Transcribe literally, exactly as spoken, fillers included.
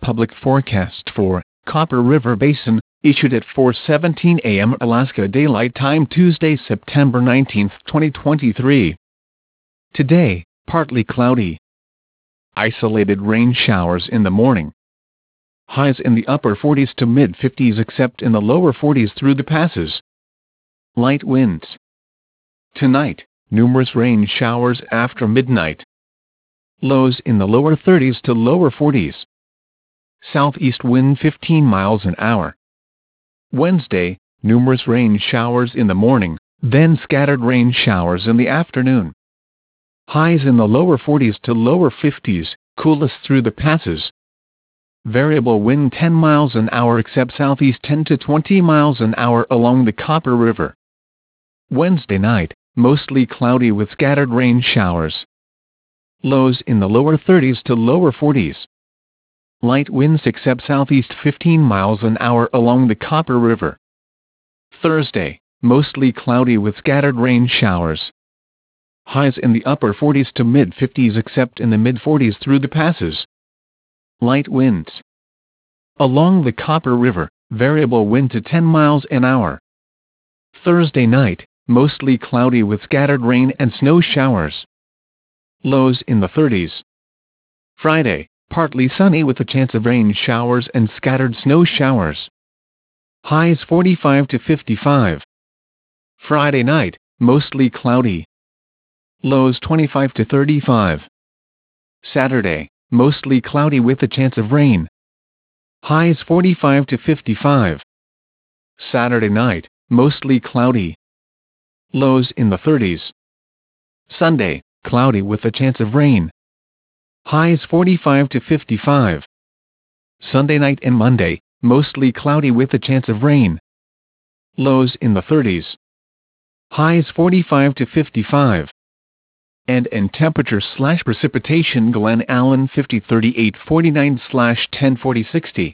Public forecast for Copper River Basin, issued at four seventeen a m Alaska Daylight Time Tuesday, September nineteenth, twenty twenty-three. Today, partly cloudy. Isolated rain showers in the morning. Highs in the upper forties to mid fifties except in the lower forties through the passes. Light winds. Tonight, numerous rain showers after midnight. Lows in the lower thirties to lower forties. Southeast wind fifteen miles an hour. Wednesday, numerous rain showers in the morning, then scattered rain showers in the afternoon. Highs in the lower forties to lower fifties, coolest through the passes. Variable wind ten miles an hour except southeast ten to twenty miles an hour along the Copper River. Wednesday night, mostly cloudy with scattered rain showers. Lows in the lower thirties to lower forties. Light winds except southeast fifteen miles an hour along the Copper River. Thursday, mostly cloudy with scattered rain showers. Highs in the upper forties to mid fifties except in the mid forties through the passes. Light winds. Along the Copper River, variable wind to ten miles an hour. Thursday night, mostly cloudy with scattered rain and snow showers. Lows in the thirties. Friday, partly sunny with a chance of rain showers and scattered snow showers. Highs forty-five to fifty-five. Friday night, mostly cloudy. Lows twenty-five to thirty-five. Saturday, mostly cloudy with a chance of rain. Highs forty-five to fifty-five. Saturday night, mostly cloudy. Lows in the thirties. Sunday, cloudy with a chance of rain. Highs forty-five to fifty-five. Sunday night and Monday, mostly cloudy with a chance of rain. Lows in the thirties. Highs forty-five to fifty-five. And in temperature slash precipitation, Glen Allen fifty thirty-eight forty-nine slash ten forty sixty.